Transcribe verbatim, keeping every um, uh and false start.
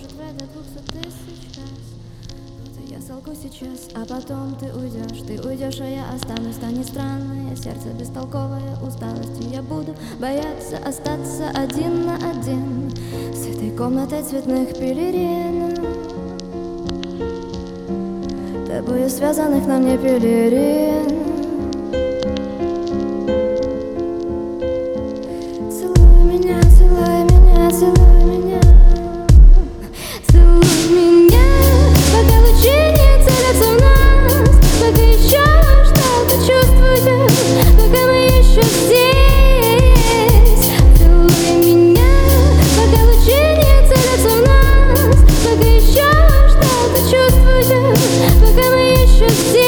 может, в это двухсот тысяч раз. Вот и я солгу сейчас, а потом ты уйдешь. Ты уйдешь, а я останусь. Станет странное сердце бестолковое усталостью. Я буду бояться остаться один на один с этой комнатой цветных пелерин, тобою связанных на мне пелерин. Целуй меня, целуй меня, целуй меня, целуй меня, пока лучи не целятся в нас, пока еще что-то чувствую, пока мы еще здесь. Целуй меня, пока лучи не целятся в нас, пока еще что-то чувствую, пока мы еще здесь.